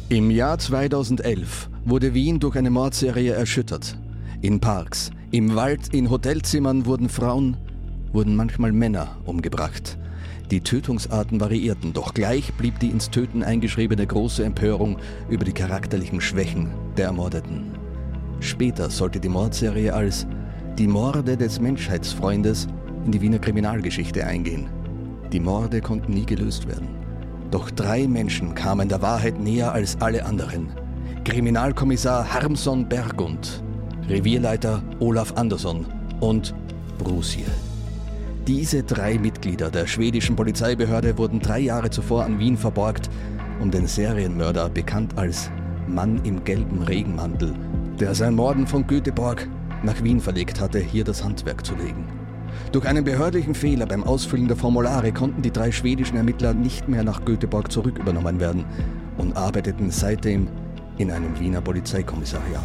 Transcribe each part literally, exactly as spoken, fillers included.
Im Jahr zweitausendelf wurde Wien durch eine Mordserie erschüttert. In Parks, im Wald, in Hotelzimmern wurden Frauen, wurden manchmal Männer umgebracht. Die Tötungsarten variierten, doch gleich blieb die ins Töten eingeschriebene große Empörung über die charakterlichen Schwächen der Ermordeten. Später sollte die Mordserie als die Morde des Menschheitsfreundes in die Wiener Kriminalgeschichte eingehen. Die Morde konnten nie gelöst werden. Doch drei Menschen kamen der Wahrheit näher als alle anderen. Kriminalkommissar Harmson Bergund, Revierleiter Olaf Andersson und Brucier. Diese drei Mitglieder der schwedischen Polizeibehörde wurden drei Jahre zuvor an Wien verborgt, um den Serienmörder, bekannt als Mann im gelben Regenmantel, der sein Morden von Göteborg nach Wien verlegt hatte, hier das Handwerk zu legen. Durch einen behördlichen Fehler beim Ausfüllen der Formulare konnten die drei schwedischen Ermittler nicht mehr nach Göteborg zurückübernommen werden und arbeiteten seitdem in einem Wiener Polizeikommissariat.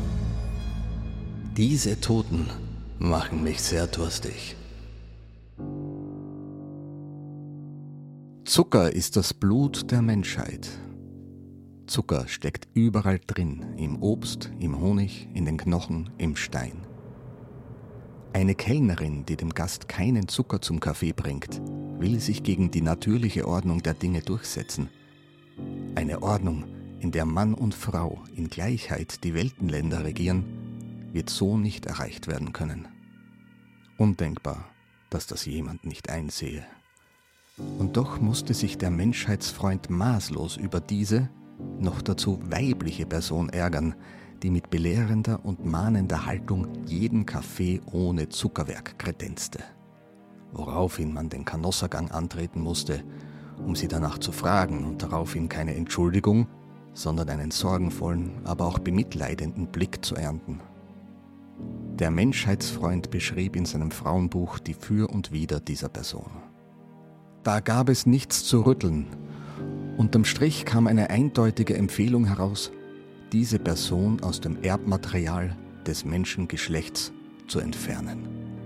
Diese Toten machen mich sehr durstig. Zucker ist das Blut der Menschheit. Zucker steckt überall drin, im Obst, im Honig, in den Knochen, im Stein. Eine Kellnerin, die dem Gast keinen Zucker zum Kaffee bringt, will sich gegen die natürliche Ordnung der Dinge durchsetzen. Eine Ordnung, in der Mann und Frau in Gleichheit die Weltenländer regieren, wird so nicht erreicht werden können. Undenkbar, dass das jemand nicht einsehe. Und doch musste sich der Menschheitsfreund maßlos über diese, noch dazu weibliche Person ärgern, die mit belehrender und mahnender Haltung jeden Kaffee ohne Zuckerwerk kredenzte. Woraufhin man den Canossagang antreten musste, um sie danach zu fragen und daraufhin keine Entschuldigung, sondern einen sorgenvollen, aber auch bemitleidenden Blick zu ernten. Der Menschheitsfreund beschrieb in seinem Frauenbuch die Für und Wider dieser Person. Da gab es nichts zu rütteln. Unterm Strich kam eine eindeutige Empfehlung heraus, diese Person aus dem Erbmaterial des Menschengeschlechts zu entfernen.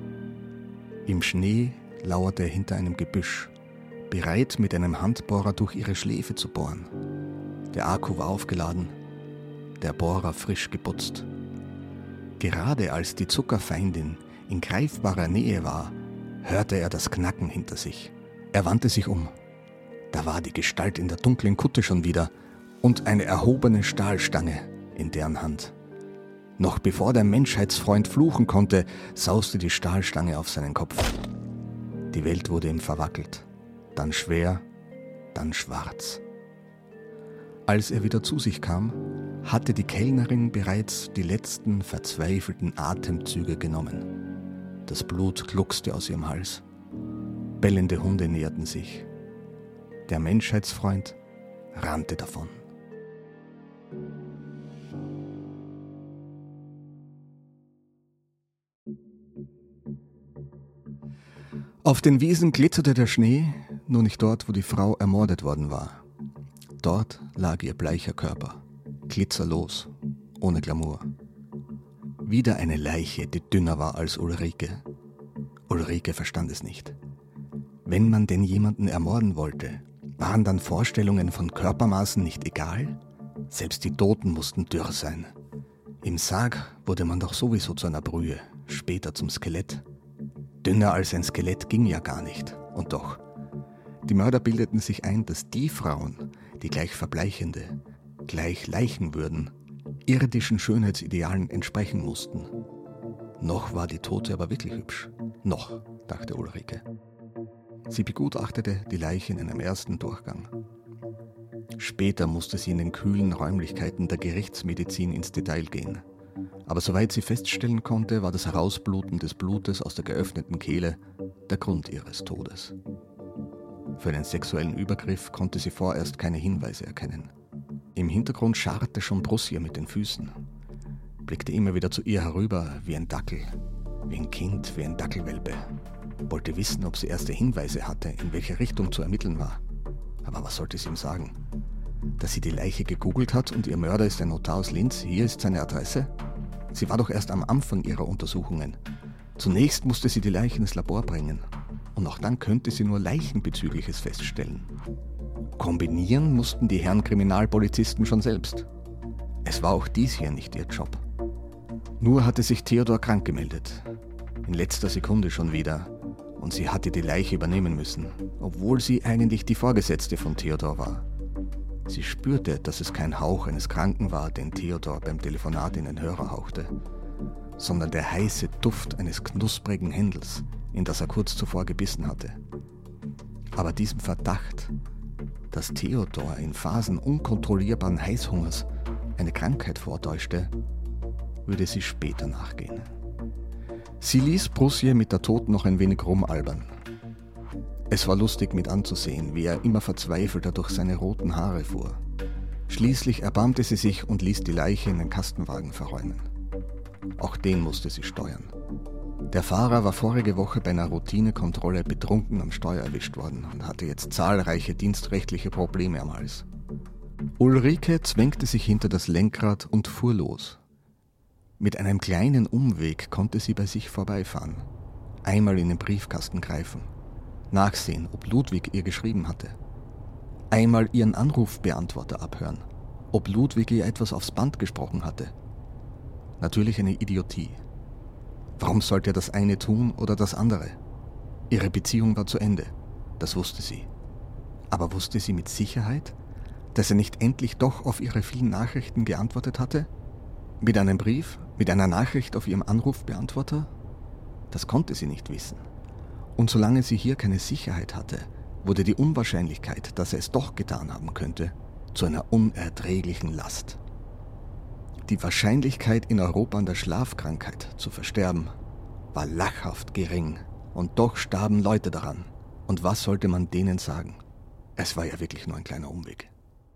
Im Schnee lauerte er hinter einem Gebüsch, bereit mit einem Handbohrer durch ihre Schläfe zu bohren. Der Akku war aufgeladen, der Bohrer frisch geputzt. Gerade als die Zuckerfeindin in greifbarer Nähe war, hörte er das Knacken hinter sich. Er wandte sich um. Da war die Gestalt in der dunklen Kutte schon wieder und eine erhobene Stahlstange in deren Hand. Noch bevor der Menschheitsfreund fluchen konnte, sauste die Stahlstange auf seinen Kopf. Die Welt wurde ihm verwackelt, dann schwer, dann schwarz. Als er wieder zu sich kam, hatte die Kellnerin bereits die letzten verzweifelten Atemzüge genommen. Das Blut gluckste aus ihrem Hals. Bellende Hunde näherten sich. Der Menschheitsfreund rannte davon. Auf den Wiesen glitzerte der Schnee, nur nicht dort, wo die Frau ermordet worden war. Dort lag ihr bleicher Körper, glitzerlos, ohne Glamour. Wieder eine Leiche, die dünner war als Ulrike. Ulrike verstand es nicht. Wenn man denn jemanden ermorden wollte, waren dann Vorstellungen von Körpermaßen nicht egal? Selbst die Toten mussten dürr sein. Im Sarg wurde man doch sowieso zu einer Brühe, später zum Skelett. Dünner als ein Skelett ging ja gar nicht. Und doch, die Mörder bildeten sich ein, dass die Frauen, die gleich Verbleichende, gleich Leichen würden, irdischen Schönheitsidealen entsprechen mussten. Noch war die Tote aber wirklich hübsch. Noch, dachte Ulrike. Sie begutachtete die Leiche in einem ersten Durchgang. Später musste sie in den kühlen Räumlichkeiten der Gerichtsmedizin ins Detail gehen. Aber soweit sie feststellen konnte, war das Herausbluten des Blutes aus der geöffneten Kehle der Grund ihres Todes. Für einen sexuellen Übergriff konnte sie vorerst keine Hinweise erkennen. Im Hintergrund scharrte schon Brucier mit den Füßen, blickte immer wieder zu ihr herüber wie ein Dackel, wie ein Kind, wie ein Dackelwelpe, wollte wissen, ob sie erste Hinweise hatte, in welche Richtung zu ermitteln war. Aber was sollte sie ihm sagen? Dass sie die Leiche gegoogelt hat und ihr Mörder ist ein Notar aus Linz, hier ist seine Adresse? Sie war doch erst am Anfang ihrer Untersuchungen. Zunächst musste sie die Leiche ins Labor bringen. Und auch dann könnte sie nur Leichenbezügliches feststellen. Kombinieren mussten die Herren Kriminalpolizisten schon selbst. Es war auch dies hier nicht ihr Job. Nur hatte sich Theodor krank gemeldet. In letzter Sekunde schon wieder. Und sie hatte die Leiche übernehmen müssen, obwohl sie eigentlich die Vorgesetzte von Theodor war. Sie spürte, dass es kein Hauch eines Kranken war, den Theodor beim Telefonat in den Hörer hauchte, sondern der heiße Duft eines knusprigen Händels, in das er kurz zuvor gebissen hatte. Aber diesem Verdacht, dass Theodor in Phasen unkontrollierbaren Heißhungers eine Krankheit vortäuschte, würde sie später nachgehen. Sie ließ Brusje mit der Toten noch ein wenig rumalbern. Es war lustig mit anzusehen, wie er immer verzweifelter durch seine roten Haare fuhr. Schließlich erbarmte sie sich und ließ die Leiche in den Kastenwagen verräumen. Auch den musste sie steuern. Der Fahrer war vorige Woche bei einer Routinekontrolle betrunken am Steuer erwischt worden und hatte jetzt zahlreiche dienstrechtliche Probleme am Hals. Ulrike zwängte sich hinter das Lenkrad und fuhr los. Mit einem kleinen Umweg konnte sie bei sich vorbeifahren, einmal in den Briefkasten greifen, nachsehen, ob Ludwig ihr geschrieben hatte, einmal ihren Anrufbeantworter abhören, ob Ludwig ihr etwas aufs Band gesprochen hatte. Natürlich eine Idiotie. Warum sollte er das eine tun oder das andere? Ihre Beziehung war zu Ende, das wusste sie. Aber wusste sie mit Sicherheit, dass er nicht endlich doch auf ihre vielen Nachrichten geantwortet hatte? Mit einem Brief? Mit einer Nachricht auf ihrem Anrufbeantworter? Das konnte sie nicht wissen. Und solange sie hier keine Sicherheit hatte, wurde die Unwahrscheinlichkeit, dass er es doch getan haben könnte, zu einer unerträglichen Last. Die Wahrscheinlichkeit, in Europa an der Schlafkrankheit zu versterben, war lachhaft gering, und doch starben Leute daran. Und was sollte man denen sagen? Es war ja wirklich nur ein kleiner Umweg.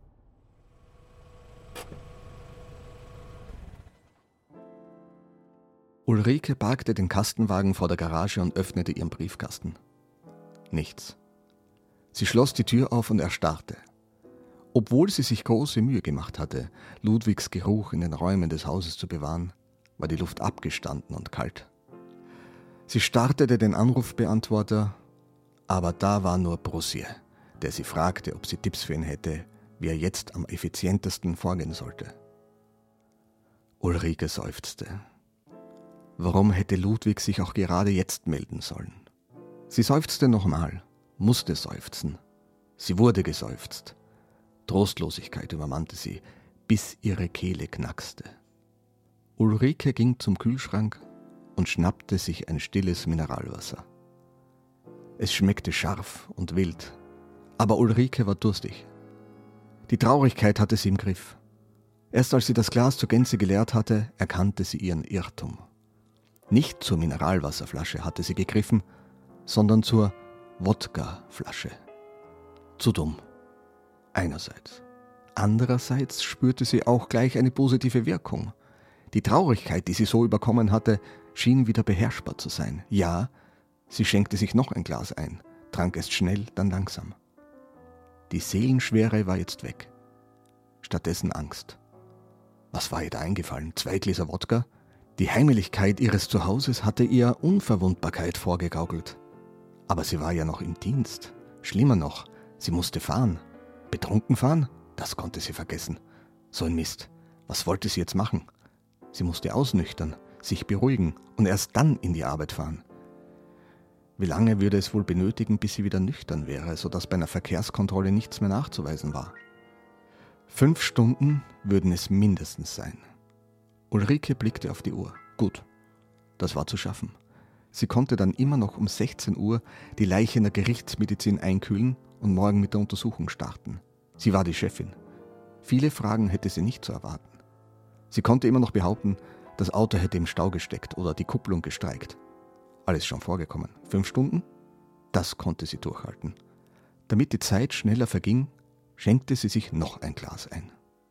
Ulrike parkte den Kastenwagen vor der Garage und öffnete ihren Briefkasten. Nichts. Sie schloss die Tür auf und erstarrte. Obwohl sie sich große Mühe gemacht hatte, Ludwigs Geruch in den Räumen des Hauses zu bewahren, war die Luft abgestanden und kalt. Sie startete den Anrufbeantworter, aber da war nur Brusje, der sie fragte, ob sie Tipps für ihn hätte, wie er jetzt am effizientesten vorgehen sollte. Ulrike seufzte. Warum hätte Ludwig sich auch gerade jetzt melden sollen? Sie seufzte nochmal, musste seufzen. Sie wurde geseufzt. Trostlosigkeit übermannte sie, bis ihre Kehle knackste. Ulrike ging zum Kühlschrank und schnappte sich ein stilles Mineralwasser. Es schmeckte scharf und wild, aber Ulrike war durstig. Die Traurigkeit hatte sie im Griff. Erst als sie das Glas zur Gänze geleert hatte, erkannte sie ihren Irrtum. Nicht zur Mineralwasserflasche hatte sie gegriffen, sondern zur Wodkaflasche. Zu dumm. Einerseits. Andererseits spürte sie auch gleich eine positive Wirkung. Die Traurigkeit, die sie so überkommen hatte, schien wieder beherrschbar zu sein. Ja, sie schenkte sich noch ein Glas ein, trank es schnell, dann langsam. Die Seelenschwere war jetzt weg. Stattdessen Angst. Was war ihr da eingefallen? Zwei Gläser Wodka? Die Heimlichkeit ihres Zuhauses hatte ihr Unverwundbarkeit vorgegaukelt. Aber sie war ja noch im Dienst. Schlimmer noch, sie musste fahren. Betrunken fahren? Das konnte sie vergessen. So ein Mist. Was wollte sie jetzt machen? Sie musste ausnüchtern, sich beruhigen und erst dann in die Arbeit fahren. Wie lange würde es wohl benötigen, bis sie wieder nüchtern wäre, sodass bei einer Verkehrskontrolle nichts mehr nachzuweisen war? Fünf Stunden würden es mindestens sein. Ulrike blickte auf die Uhr. Gut, das war zu schaffen. Sie konnte dann immer noch um sechzehn Uhr die Leiche in der Gerichtsmedizin einkühlen und morgen mit der Untersuchung starten. Sie war die Chefin. Viele Fragen hätte sie nicht zu erwarten. Sie konnte immer noch behaupten, das Auto hätte im Stau gesteckt oder die Kupplung gestreikt. Alles schon vorgekommen. Fünf Stunden? Das konnte sie durchhalten. Damit die Zeit schneller verging, schenkte sie sich noch ein Glas ein.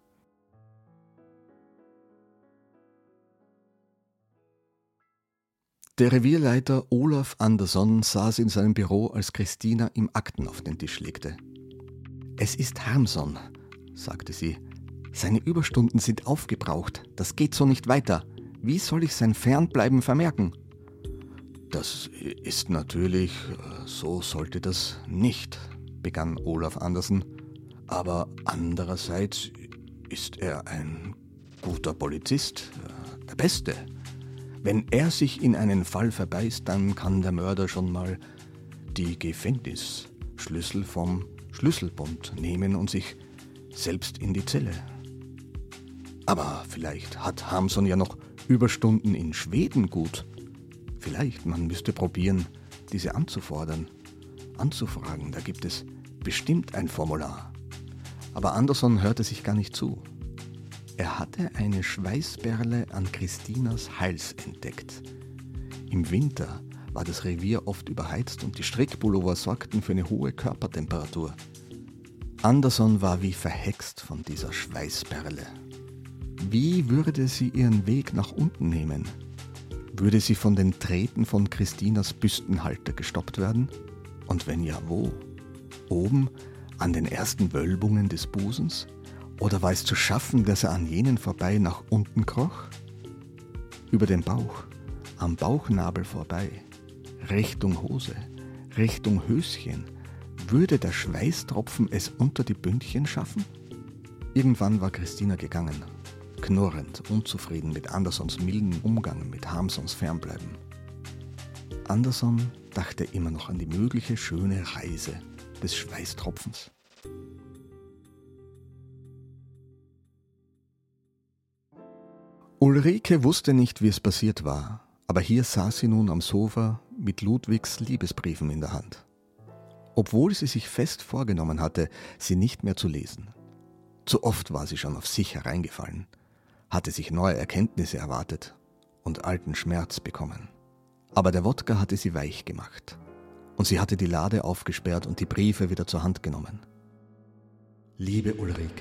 Der Revierleiter Olaf Andersson saß in seinem Büro, als Christina ihm Akten auf den Tisch legte. »Es ist Harmson«, sagte sie. »Seine Überstunden sind aufgebraucht. Das geht so nicht weiter. Wie soll ich sein Fernbleiben vermerken?« »Das ist natürlich, so sollte das nicht«, begann Olaf Andersson. Aber andererseits ist er ein guter Polizist, der Beste. Wenn er sich in einen Fall verbeißt, dann kann der Mörder schon mal die Gefängnisschlüssel vom Schlüsselbund nehmen und sich selbst in die Zelle. Aber vielleicht hat Hamsun ja noch Überstunden in Schweden gut. Vielleicht, man müsste probieren, diese anzufordern, anzufragen. Da gibt es bestimmt ein Formular. Aber Andersson hörte sich gar nicht zu. Er hatte eine Schweißperle an Christinas Hals entdeckt. Im Winter war das Revier oft überheizt und die Strickpullover sorgten für eine hohe Körpertemperatur. Andersson war wie verhext von dieser Schweißperle. Wie würde sie ihren Weg nach unten nehmen? Würde sie von den Treten von Christinas Büstenhalter gestoppt werden? Und wenn ja, wo? Oben an den ersten Wölbungen des Busens? Oder war es zu schaffen, dass er an jenen vorbei nach unten kroch? Über den Bauch, am Bauchnabel vorbei, Richtung Hose, Richtung Höschen, würde der Schweißtropfen es unter die Bündchen schaffen? Irgendwann war Christina gegangen, knurrend, unzufrieden mit Anderssons milden Umgang mit Hamsons Fernbleiben. Andersson dachte immer noch an die mögliche schöne Reise des Schweißtropfens. Ulrike wusste nicht, wie es passiert war, aber hier saß sie nun am Sofa mit Ludwigs Liebesbriefen in der Hand. Obwohl sie sich fest vorgenommen hatte, sie nicht mehr zu lesen. Zu oft war sie schon auf sich hereingefallen, hatte sich neue Erkenntnisse erwartet und alten Schmerz bekommen. Aber der Wodka hatte sie weich gemacht und sie hatte die Lade aufgesperrt und die Briefe wieder zur Hand genommen. Liebe Ulrike,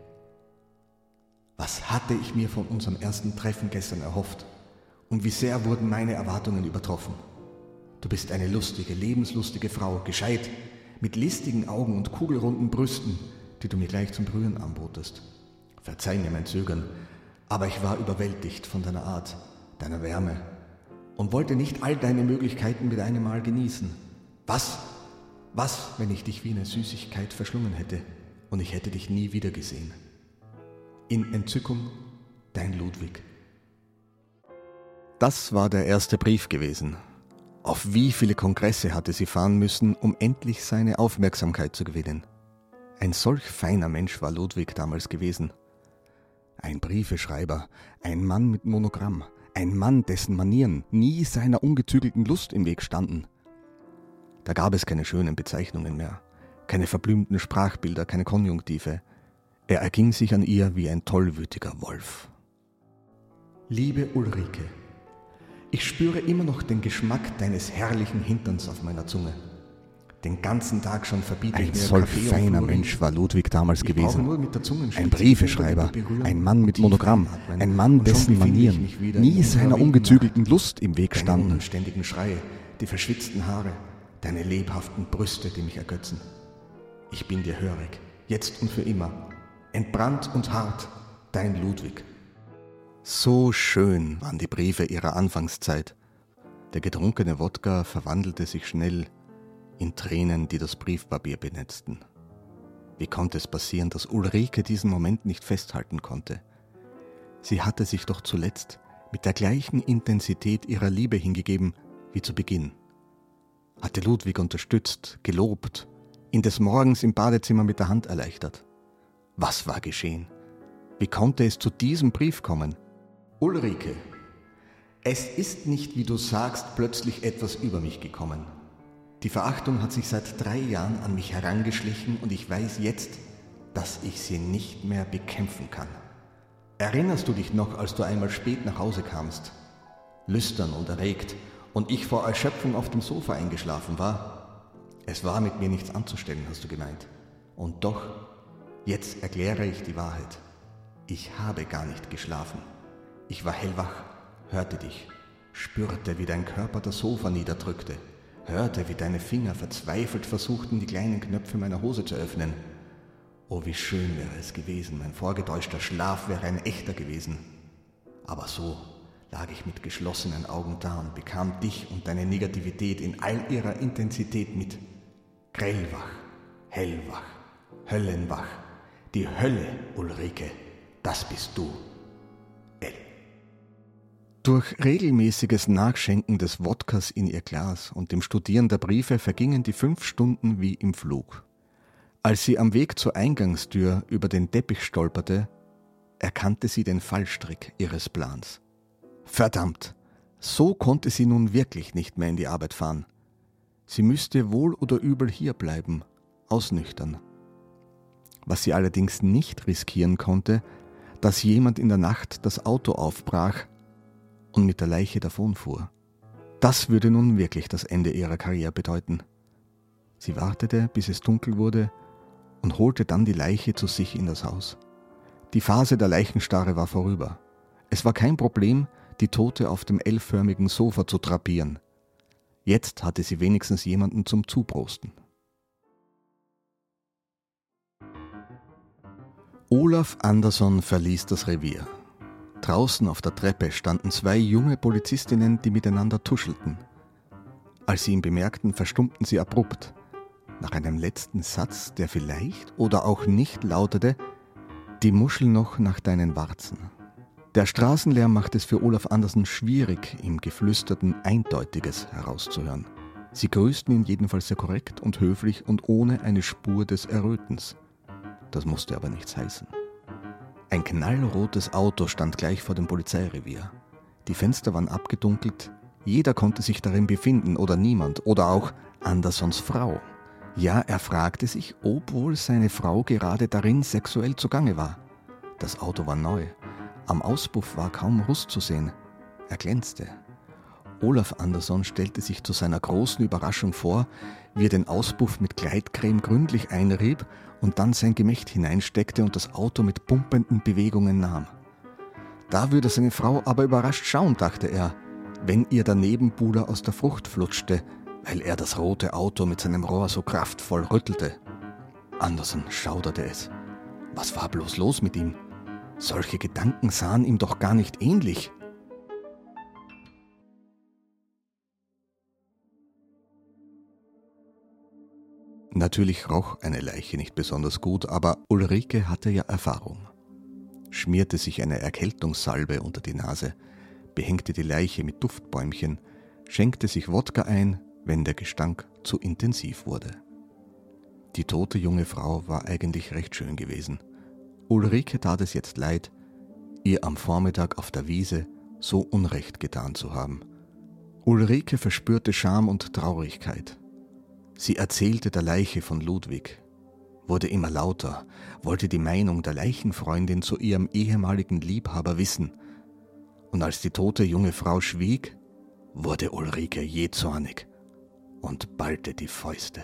was hatte ich mir von unserem ersten Treffen gestern erhofft und wie sehr wurden meine Erwartungen übertroffen. Du bist eine lustige, lebenslustige Frau, gescheit, mit listigen Augen und kugelrunden Brüsten, die du mir gleich zum Berühren anbotest. Verzeih mir mein Zögern, aber ich war überwältigt von deiner Art, deiner Wärme und wollte nicht all deine Möglichkeiten mit einem Mal genießen. Was, was, wenn ich dich wie eine Süßigkeit verschlungen hätte und ich hätte dich nie wieder gesehen? In Entzückung, dein Ludwig. Das war der erste Brief gewesen. Auf wie viele Kongresse hatte sie fahren müssen, um endlich seine Aufmerksamkeit zu gewinnen. Ein solch feiner Mensch war Ludwig damals gewesen. Ein Briefeschreiber, ein Mann mit Monogramm, ein Mann, dessen Manieren nie seiner ungezügelten Lust im Weg standen. Da gab es keine schönen Bezeichnungen mehr, keine verblümten Sprachbilder, keine Konjunktive. Er erging sich an ihr wie ein tollwütiger Wolf. Liebe Ulrike, ich spüre immer noch den Geschmack deines herrlichen Hinterns auf meiner Zunge. Den ganzen Tag schon verbiete ich mir Kaffee. Ein solch feiner Mensch war Ludwig damals gewesen. Ein Briefeschreiber, ein Mann mit Monogramm, ein Mann, dessen Manieren nie seiner ungezügelten Lust im Weg standen. Deine unanständigen Schreie, die verschwitzten Haare, deine lebhaften Brüste, die mich ergötzen. Ich bin dir hörig, jetzt und für immer, entbrannt und hart, dein Ludwig. So schön waren die Briefe ihrer Anfangszeit. Der getrunkene Wodka verwandelte sich schnell in Tränen, die das Briefpapier benetzten. Wie konnte es passieren, dass Ulrike diesen Moment nicht festhalten konnte? Sie hatte sich doch zuletzt mit der gleichen Intensität ihrer Liebe hingegeben wie zu Beginn. Hatte Ludwig unterstützt, gelobt, ihn des Morgens im Badezimmer mit der Hand erleichtert. Was war geschehen? Wie konnte es zu diesem Brief kommen? Ulrike, es ist nicht, wie du sagst, plötzlich etwas über mich gekommen. Die Verachtung hat sich seit drei Jahren an mich herangeschlichen und ich weiß jetzt, dass ich sie nicht mehr bekämpfen kann. Erinnerst du dich noch, als du einmal spät nach Hause kamst, lüstern und erregt, und ich vor Erschöpfung auf dem Sofa eingeschlafen war? Es war mit mir nichts anzustellen, hast du gemeint. Und doch, jetzt erkläre ich die Wahrheit. Ich habe gar nicht geschlafen. Ich war hellwach, hörte dich, spürte, wie dein Körper das Sofa niederdrückte, hörte, wie deine Finger verzweifelt versuchten, die kleinen Knöpfe meiner Hose zu öffnen. Oh, wie schön wäre es gewesen, mein vorgetäuschter Schlaf wäre ein echter gewesen. Aber so lag ich mit geschlossenen Augen da und bekam dich und deine Negativität in all ihrer Intensität mit. Grellwach, hellwach, höllenwach. Die Hölle, Ulrike, das bist du. L. Durch regelmäßiges Nachschenken des Wodkas in ihr Glas und dem Studieren der Briefe vergingen die fünf Stunden wie im Flug. Als sie am Weg zur Eingangstür über den Teppich stolperte, erkannte sie den Fallstrick ihres Plans. Verdammt, so konnte sie nun wirklich nicht mehr in die Arbeit fahren. Sie müsste wohl oder übel hier bleiben, ausnüchtern. Was sie allerdings nicht riskieren konnte, dass jemand in der Nacht das Auto aufbrach und mit der Leiche davonfuhr. Das würde nun wirklich das Ende ihrer Karriere bedeuten. Sie wartete, bis es dunkel wurde und holte dann die Leiche zu sich in das Haus. Die Phase der Leichenstarre war vorüber. Es war kein Problem, die Tote auf dem L-förmigen Sofa zu drapieren. Jetzt hatte sie wenigstens jemanden zum Zuprosten. Olaf Andersson verließ das Revier. Draußen auf der Treppe standen zwei junge Polizistinnen, die miteinander tuschelten. Als sie ihn bemerkten, verstummten sie abrupt. Nach einem letzten Satz, der vielleicht oder auch nicht lautete: Die Muschel noch nach deinen Warzen. Der Straßenlärm machte es für Olaf Andersson schwierig, im Geflüsterten Eindeutiges herauszuhören. Sie grüßten ihn jedenfalls sehr korrekt und höflich und ohne eine Spur des Errötens. Das musste aber nichts heißen. Ein knallrotes Auto stand gleich vor dem Polizeirevier. Die Fenster waren abgedunkelt, jeder konnte sich darin befinden oder niemand oder auch Anderssons Frau. Ja, er fragte sich, ob wohl seine Frau gerade darin sexuell zugange war. Das Auto war neu. Am Auspuff war kaum Ruß zu sehen. Er glänzte. Olaf Andersson stellte sich zu seiner großen Überraschung vor, wie er den Auspuff mit Gleitcreme gründlich einrieb und dann sein Gemächt hineinsteckte und das Auto mit pumpenden Bewegungen nahm. Da würde seine Frau aber überrascht schauen, dachte er, wenn ihr der Nebenbuhler aus der Frucht flutschte, weil er das rote Auto mit seinem Rohr so kraftvoll rüttelte. Andersson schauderte es. Was war bloß los mit ihm? Solche Gedanken sahen ihm doch gar nicht ähnlich. Natürlich roch eine Leiche nicht besonders gut, aber Ulrike hatte ja Erfahrung. Schmierte sich eine Erkältungssalbe unter die Nase, behängte die Leiche mit Duftbäumchen, schenkte sich Wodka ein, wenn der Gestank zu intensiv wurde. Die tote junge Frau war eigentlich recht schön gewesen. Ulrike tat es jetzt leid, ihr am Vormittag auf der Wiese so Unrecht getan zu haben. Ulrike verspürte Scham und Traurigkeit. Sie erzählte der Leiche von Ludwig, wurde immer lauter, wollte die Meinung der Leichenfreundin zu ihrem ehemaligen Liebhaber wissen. Und als die tote junge Frau schwieg, wurde Ulrike jähzornig und ballte die Fäuste.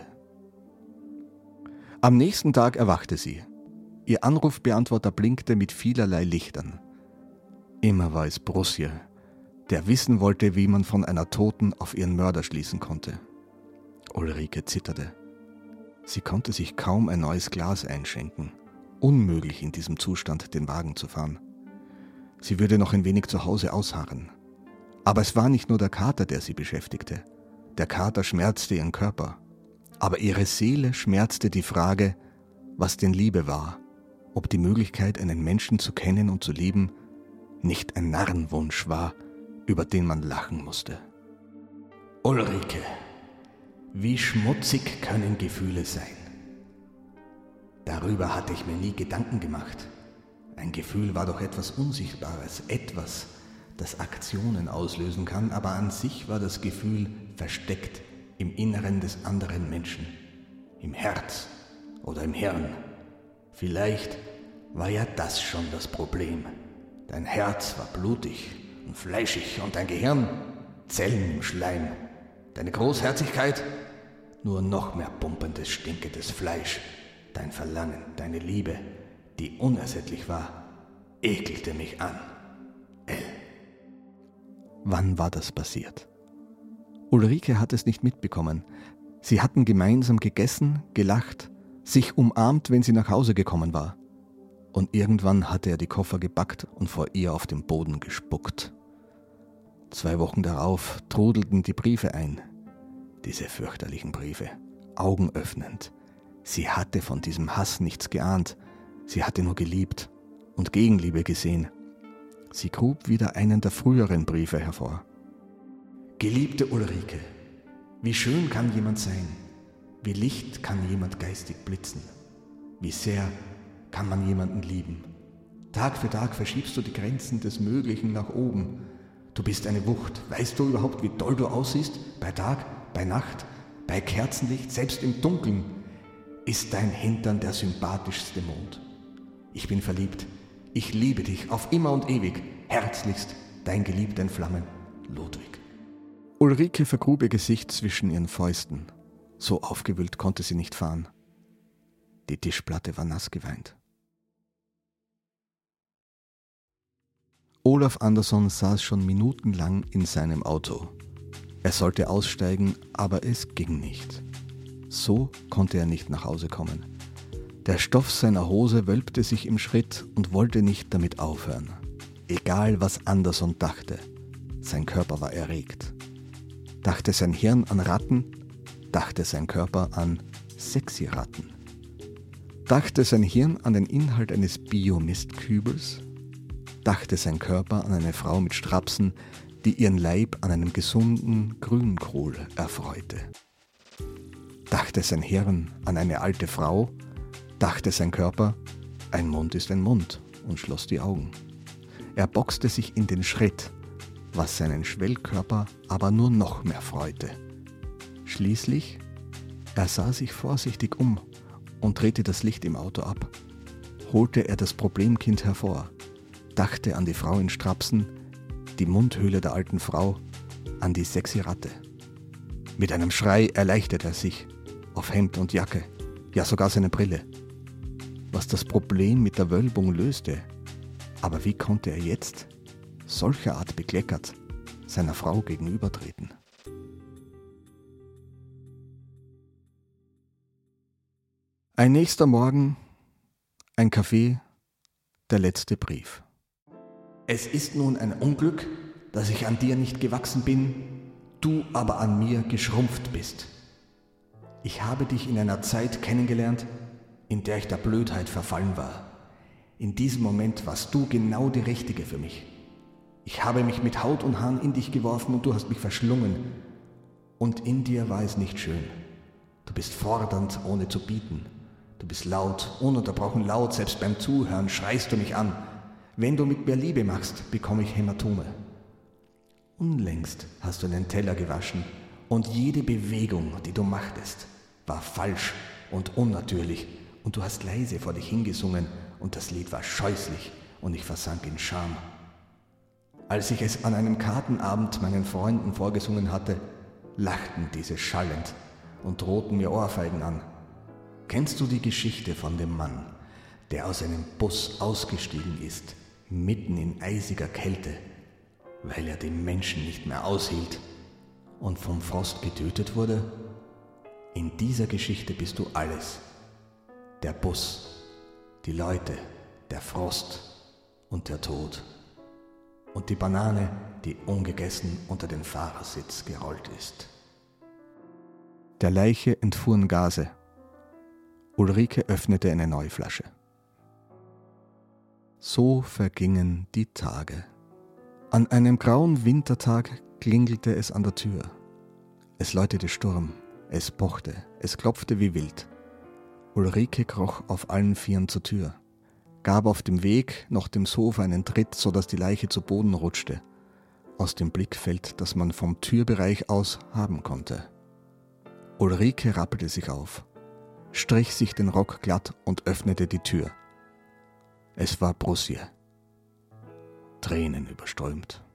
Am nächsten Tag erwachte sie. Ihr Anrufbeantworter blinkte mit vielerlei Lichtern. Immer war es Brusje, der wissen wollte, wie man von einer Toten auf ihren Mörder schließen konnte. Ulrike zitterte. Sie konnte sich kaum ein neues Glas einschenken. Unmöglich in diesem Zustand den Wagen zu fahren. Sie würde noch ein wenig zu Hause ausharren. Aber es war nicht nur der Kater, der sie beschäftigte. Der Kater schmerzte ihren Körper. Aber ihre Seele schmerzte die Frage, was denn Liebe war. Ob die Möglichkeit, einen Menschen zu kennen und zu lieben, nicht ein Narrenwunsch war, über den man lachen musste. Ulrike, wie schmutzig können Gefühle sein? Darüber hatte ich mir nie Gedanken gemacht. Ein Gefühl war doch etwas Unsichtbares, etwas, das Aktionen auslösen kann, aber an sich war das Gefühl versteckt im Inneren des anderen Menschen, im Herz oder im Hirn. Vielleicht war ja das schon das Problem. Dein Herz war blutig und fleischig und dein Gehirn Zellen im Schleim. Deine Großherzigkeit? Nur noch mehr pumpendes, stinkendes Fleisch. Dein Verlangen, deine Liebe, die unersättlich war, ekelte mich an. L. Wann war das passiert? Ulrike hat es nicht mitbekommen. Sie hatten gemeinsam gegessen, gelacht, sich umarmt, wenn sie nach Hause gekommen war. Und irgendwann hatte er die Koffer gepackt und vor ihr auf den Boden gespuckt. Zwei Wochen darauf trudelten die Briefe ein. Diese fürchterlichen Briefe, augenöffnend, Sie hatte von diesem Hass nichts geahnt. Sie hatte nur geliebt und Gegenliebe gesehen. Sie grub wieder einen der früheren Briefe hervor. Geliebte Ulrike, wie schön kann jemand sein, wie Licht kann jemand geistig blitzen, wie sehr kann man jemanden lieben. Tag für Tag verschiebst du die Grenzen des Möglichen nach oben. Du bist eine Wucht. Weißt du überhaupt, wie toll du aussiehst? Bei Tag, bei Nacht, bei Kerzenlicht, selbst im Dunkeln ist dein Hintern der sympathischste Mond. Ich bin verliebt. Ich liebe dich auf immer und ewig. Herzlichst, dein Geliebter in Flammen, Ludwig. Ulrike vergrub ihr Gesicht zwischen ihren Fäusten. So aufgewühlt konnte sie nicht fahren. Die Tischplatte war nass geweint. Olaf Andersson saß schon minutenlang in seinem Auto. Er sollte aussteigen, aber es ging nicht. So konnte er nicht nach Hause kommen. Der Stoff seiner Hose wölbte sich im Schritt und wollte nicht damit aufhören. Egal, was Andersson dachte, sein Körper war erregt. Dachte sein Hirn an Ratten, dachte sein Körper an sexy Ratten. Dachte sein Hirn an den Inhalt eines Bio-Mistkübels, dachte sein Körper an eine Frau mit Strapsen, die ihren Leib an einem gesunden Grünkohl erfreute. Dachte sein Hirn an eine alte Frau, dachte sein Körper, ein Mund ist ein Mund, und schloss die Augen. Er boxte sich in den Schritt, was seinen Schwellkörper aber nur noch mehr freute. Schließlich, er sah sich vorsichtig um und drehte das Licht im Auto ab. Holte er das Problemkind hervor, dachte an die Frau in Strapsen, die Mundhöhle der alten Frau, an die sexy Ratte. Mit einem Schrei erleichterte er sich, auf Hemd und Jacke, ja sogar seine Brille. Was das Problem mit der Wölbung löste, aber wie konnte er jetzt, solcher Art bekleckert, seiner Frau gegenübertreten? Ein nächster Morgen, ein Kaffee, der letzte Brief. Es ist nun ein Unglück, dass ich an dir nicht gewachsen bin, du aber an mir geschrumpft bist. Ich habe dich in einer Zeit kennengelernt, in der ich der Blödheit verfallen war. In diesem Moment warst du genau die Richtige für mich. Ich habe mich mit Haut und Haaren in dich geworfen und du hast mich verschlungen. Und in dir war es nicht schön. Du bist fordernd, ohne zu bieten. Du bist laut, ununterbrochen laut, selbst beim Zuhören schreist du mich an. Wenn du mit mir Liebe machst, bekomme ich Hämatome. Unlängst hast du den Teller gewaschen und jede Bewegung, die du machtest, war falsch und unnatürlich und du hast leise vor dich hingesungen und das Lied war scheußlich und ich versank in Scham. Als ich es an einem Kartenabend meinen Freunden vorgesungen hatte, lachten diese schallend und drohten mir Ohrfeigen an. Kennst du die Geschichte von dem Mann, der aus einem Bus ausgestiegen ist, mitten in eisiger Kälte, weil er den Menschen nicht mehr aushielt und vom Frost getötet wurde? In dieser Geschichte bist du alles. Der Bus, die Leute, der Frost und der Tod. Und die Banane, die ungegessen unter den Fahrersitz gerollt ist. Der Leiche entfuhren Gase. Ulrike öffnete eine neue Flasche. So vergingen die Tage. An einem grauen Wintertag klingelte es an der Tür. Es läutete Sturm, es pochte, es klopfte wie wild. Ulrike kroch auf allen Vieren zur Tür, gab auf dem Weg noch dem Sofa einen Tritt, so dass die Leiche zu Boden rutschte, aus dem Blickfeld, das man vom Türbereich aus haben konnte. Ulrike rappelte sich auf, strich sich den Rock glatt und öffnete die Tür. Es war Brussier, Tränen überströmt.